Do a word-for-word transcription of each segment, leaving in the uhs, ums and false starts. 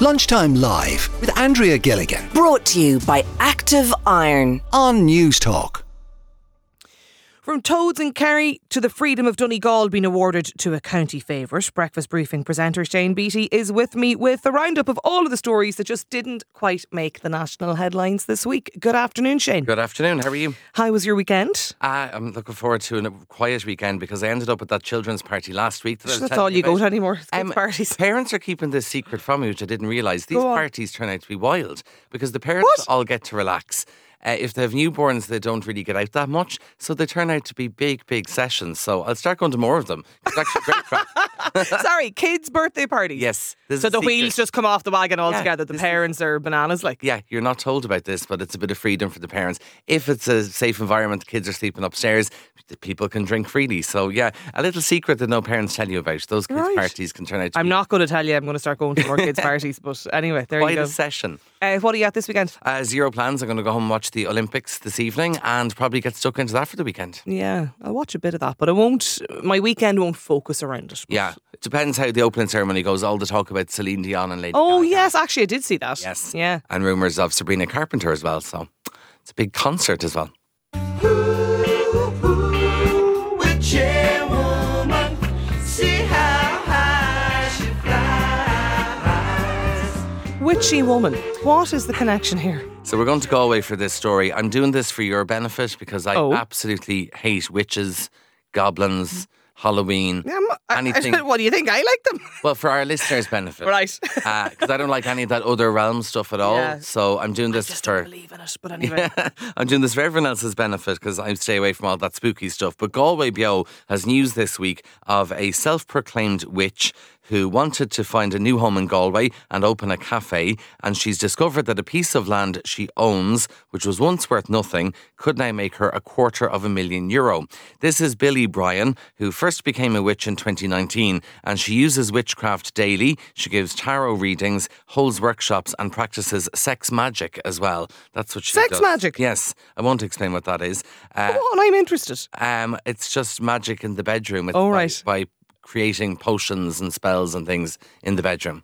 Lunchtime Live with Andrea Gilligan Brought to you by Active Iron on News Talk. From Toads and Kerry to the freedom of Donegal being awarded to a county favourite, Breakfast Briefing presenter Shane Beattie is with me with a roundup of all of the stories that just didn't quite make the national headlines this week. Good afternoon, Shane. Good afternoon, how are you? How was your weekend? Uh, I'm looking forward to a quiet weekend because I ended up at that children's party last week. That I was That's telling all you about. go to anymore, is kids' Um, parties. Parents are keeping this secret from me, which I didn't realise. These Go on. parties turn out to be wild because the parents What? all get to relax. Uh, if they have newborns, they don't really get out that much. So they turn out to be big, big sessions. So I'll start going to more of them. It's actually great crack. Sorry, kids' birthday parties? Yes. this So is the a secret. wheels just come off the wagon altogether. Yeah, the this parents are bananas like. Yeah, you're not told about this, but it's a bit of freedom for the parents. If it's a safe environment, the kids are sleeping upstairs, the people can drink freely. So yeah, a little secret that no parents tell you about. Those kids' Right. parties can turn out to I'm be not going to tell you I'm going to start going to more kids' parties, but anyway, there quite you go. a session. Uh, what are you at this weekend? Uh, zero plans. I'm going to go home and watch the Olympics this evening and probably get stuck into that for the weekend. Yeah, I'll watch a bit of that, but I won't. My weekend won't focus around it. but- Yeah, it depends how the opening ceremony goes. All the talk about Celine Dion and Lady Oh Gaga. yes, actually, I did see that. Yes. Yeah. And rumours of Sabrina Carpenter as well. So it's a big concert as well. Witchy woman. What is the connection here? So we're going to Galway for this story. I'm doing this for your benefit because I Oh. absolutely hate witches, goblins, Halloween, Um, I- anything. what do you think? I like them. Well, for our listeners' benefit. Right. Because I don't like any of that other realm stuff at all. Yeah. So I'm doing this Just for... don't believe in it, but anyway. I'm doing this for everyone else's benefit because I stay away from all that spooky stuff. But Galway Bio has news this week of a self-proclaimed witch who wanted to find a new home in Galway and open a cafe, and she's discovered that a piece of land she owns, which was once worth nothing, could now make her a quarter of a million euro. This is Billy Bryan, who first became a witch in twenty nineteen, and she uses witchcraft daily. She gives tarot readings, holds workshops, and practices sex magic as well. That's what she Sex does. magic? Yes. I won't explain what that is. Uh, Come on, I'm interested. um, it's just magic in the bedroom. It's Oh, by, right. by creating potions and spells and things in the bedroom.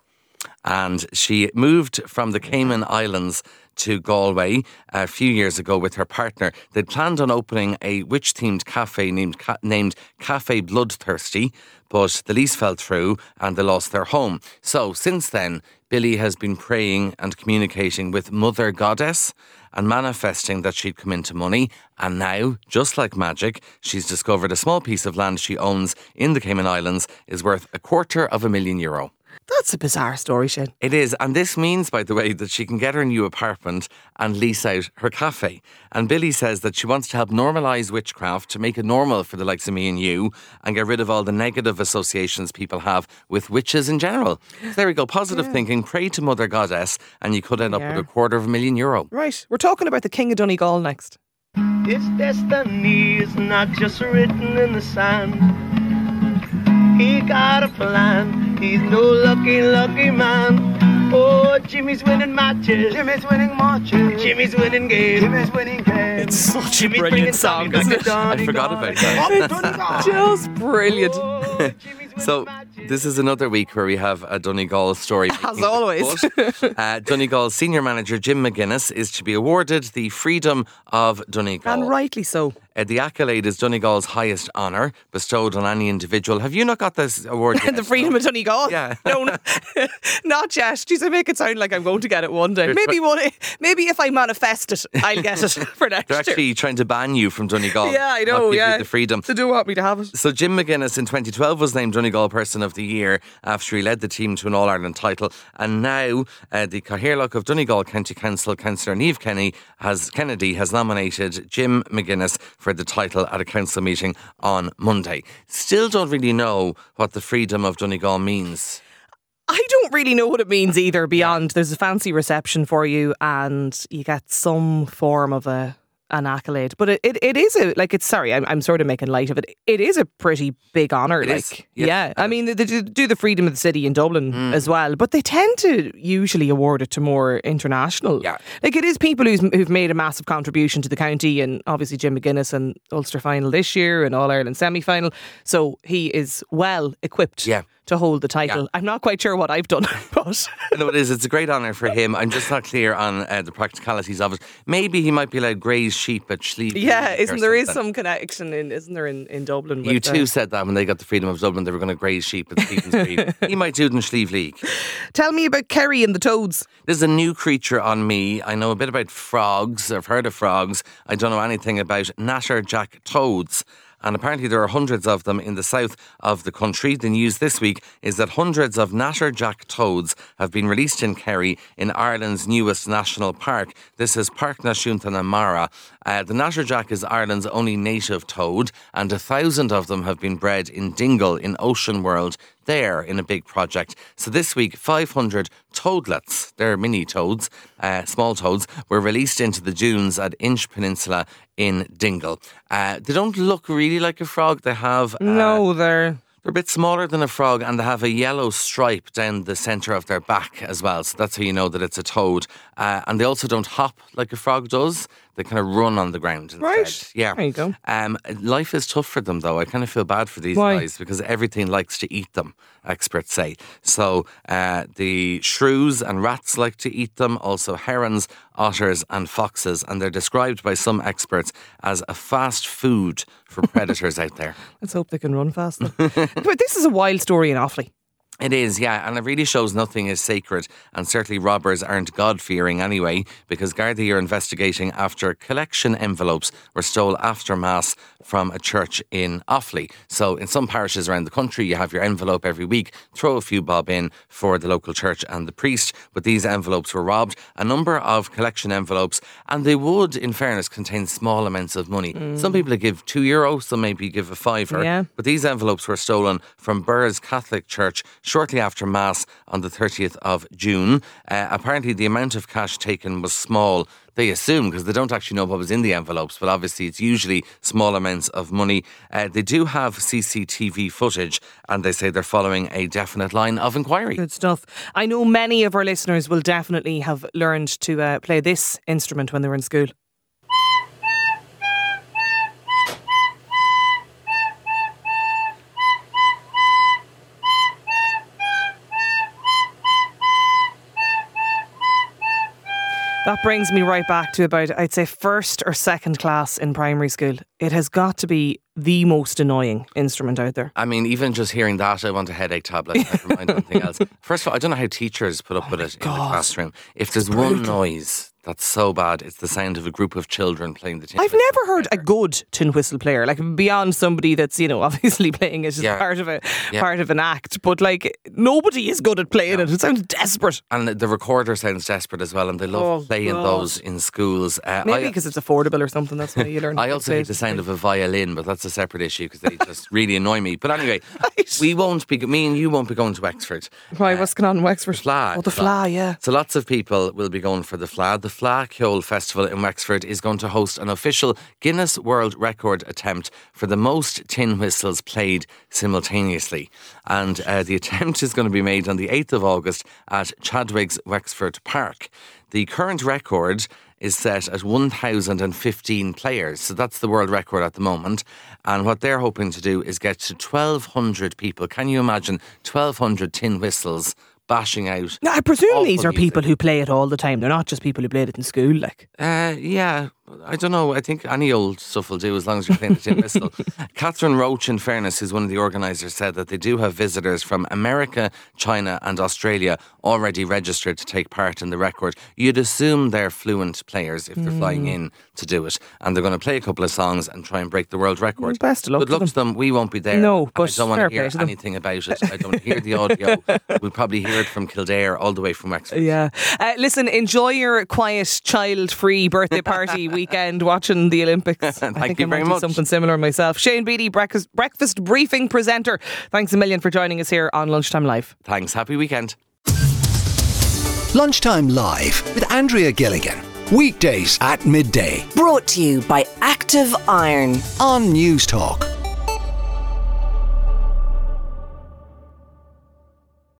And she moved from the Cayman Islands to Galway a few years ago with her partner. They'd planned on opening a witch-themed cafe named Ca- named Cafe Bloodthirsty, but the lease fell through and they lost their home. So since then, Billy has been praying and communicating with Mother Goddess and manifesting that she'd come into money. And now, just like magic, she's discovered a small piece of land she owns in the Cayman Islands is worth a quarter of a million euro. That's a bizarre story, Shane. It is, and this means, by the way, that she can get her new apartment and lease out her cafe. And Billy says that she wants to help normalise witchcraft to make it normal for the likes of me and you and get rid of all the negative associations people have with witches in general. So there we go, positive thinking, pray to Mother Goddess, and you could end up Yeah. with a quarter of a million euro. Right, we're talking about the King of Donegal next. His destiny is not just written in the sand. He got a plan. He's no lucky, lucky man. Oh, Jimmy's winning matches. Jimmy's winning matches. Jimmy's winning games. Jimmy's winning games. It's such a Jimmy's brilliant bringing song, Tommy isn't back it? to Donegal. I forgot about that. that. Just brilliant. Oh, Jimmy's winning So matches. this is another week where we have a Donegal story. As always. But, uh, Donegal's senior manager Jim McGuinness is to be awarded the Freedom of Donegal. And rightly so. Uh, the accolade is Donegal's highest honour bestowed on any individual. Have you not got this award yet? The Freedom of Donegal? Yeah. No, no not yet. Jeez, I make it sound like I'm going to get it one day. Maybe one. Maybe if I manifest it, I'll get it for next They're year. actually trying to ban you from Donegal. Yeah, I not know, give yeah. You the freedom. They do want me to have it. So Jim McGuinness in twenty twelve was named Donegal Person of the Year after he led the team to an All-Ireland title. And now uh, the Cathaoirleach of Donegal County Council, Councillor Niamh Kenny, has, Kennedy has nominated Jim McGuinness for the title at a council meeting on Monday. Still don't really know what the Freedom of Donegal means. I don't really know what it means either, beyond there's a fancy reception for you and you get some form of a an accolade. But it, it, it is a, like, it's, sorry, I'm, I'm sort of making light of it. It is a pretty big honour. It like, is, yes. yeah. I mean, they, they do do the Freedom of the City in Dublin Mm. as well, but they tend to usually award it to more international. Yeah. Like, it is people who's, who've made a massive contribution to the county, and obviously Jim McGuinness and Ulster final this year and All Ireland semi-final. So he is well equipped Yeah. to hold the title. Yeah. I'm not quite sure what I've done, but No, it is. It's a great honour for him. I'm just not clear on uh, the practicalities of it. Maybe he might be allowed graze sheep at Schlieve. yeah, isn't there is something. some connection in isn't there in, in Dublin? You with, too uh, said that when they got the freedom of Dublin, they were going to graze sheep at Stephen's Green. He might do it in Schlieve League. Tell me about Kerry and the Toads. This is a new creature on me. I know a bit about frogs. I've heard of frogs. I don't know anything about natterjack toads. And apparently there are hundreds of them in the south of the country. The news this week is that hundreds of natterjack toads have been released in Kerry in Ireland's newest national park. This is Parc Náisiúnta na Mara. Uh, the natterjack is Ireland's only native toad, and a thousand of them have been bred in Dingle in Ocean World there in a big project. So this week, five hundred toadlets, they're mini toads, uh, small toads, were released into the dunes at Inch Peninsula in Dingle. Uh, they don't look really like a frog. They have... Uh, No, they're... They're a bit smaller than a frog, and they have a yellow stripe down the centre of their back as well. So that's how you know that it's a toad. Uh, and they also don't hop like a frog does. They kind of run on the ground instead. Right. Yeah. There you go. Um, life is tough for them, though. I kind of feel bad for these Why? guys because everything likes to eat them, experts say. So uh, the shrews and rats like to eat them, also herons, otters and foxes. And they're described by some experts as a fast food for predators out there. Let's hope they can run faster. But this is a wild story in Offaly. It is, yeah, and it really shows nothing is sacred, and certainly robbers aren't God-fearing anyway, because Gardaí are investigating after collection envelopes were stole after Mass from a church in Offaly. So in some parishes around the country, you have your envelope every week, throw a few bob in for the local church and the priest, but these envelopes were robbed. A number of collection envelopes, and they would, in fairness, contain small amounts of money. Mm. Some people give two euro, some maybe give a fiver, yeah. But these envelopes were stolen from Burrs Catholic Church shortly after Mass on the thirtieth of June. Uh, apparently the amount of cash taken was small. They assume, because they don't actually know what was in the envelopes, but obviously it's usually small amounts of money. Uh, they do have C C T V footage, and they say they're following a definite line of inquiry. Good stuff. I know many of our listeners will definitely have learned to uh, play this instrument when they were in school. That brings me right back to about, I'd say, first or second class in primary school. It has got to be the most annoying instrument out there. I mean, even just hearing that, I want a headache tablet. Never mind anything else. First of all, I don't know how teachers put up Oh with it God. in the classroom. If there's one noise that's so bad, it's the sound of a group of children playing the tin I've whistle never heard a together. good tin whistle player, like beyond somebody that's, you know, obviously playing it as Yeah. part of a Yeah. part of an act. But like nobody is good at playing it. It sounds desperate. And the recorder sounds desperate as well, and they love Oh, playing God. those in schools. Uh, Maybe I- because it's affordable or something. That's why you learn. I to also play hate it. the sound of a violin, but that's a separate issue because they just really annoy me. But anyway, Right. we won't be, me and you won't be going to Wexford. Why? What's going on in Wexford? Fla. Oh, the Fla, yeah. So lots of people will be going for the Fla. The Fla Ceol Festival in Wexford is going to host an official Guinness World Record attempt for the most tin whistles played simultaneously. And uh, the attempt is going to be made on the eighth of August at Chadwick's Wexford Park. The current record is set at one thousand fifteen players. So that's the world record at the moment. And what they're hoping to do is get to twelve hundred people. Can you imagine twelve hundred tin whistles bashing out? Now, I presume awful these are music? people who play it all the time. They're not just people who played it in school. Like, Uh, yeah, I don't know. I think any old stuff will do as long as you're playing the tin whistle. Catherine Roach, in fairness, who's one of the organisers, said that they do have visitors from America, China and Australia already registered to take part in the record. You'd assume they're fluent players if they're flying in to do it. And they're going to play a couple of songs and try and break the world record. Well, best of luck Good to luck to them. We won't be there. No, And but I don't want fair to hear play to them. anything about it. I don't hear the audio. We'll probably hear it from Kildare all the way from Wexford. yeah. Uh, listen, enjoy your quiet, child-free birthday party weekend watching the Olympics. I Thank think you I very might do much. something similar myself. Shane Beattie, breakfast, breakfast briefing presenter. Thanks a million for joining us here on Lunchtime Live. Thanks. Happy weekend. Lunchtime Live with Andrea Gilligan. Weekdays at midday Brought to you by Active Iron. on News Talk.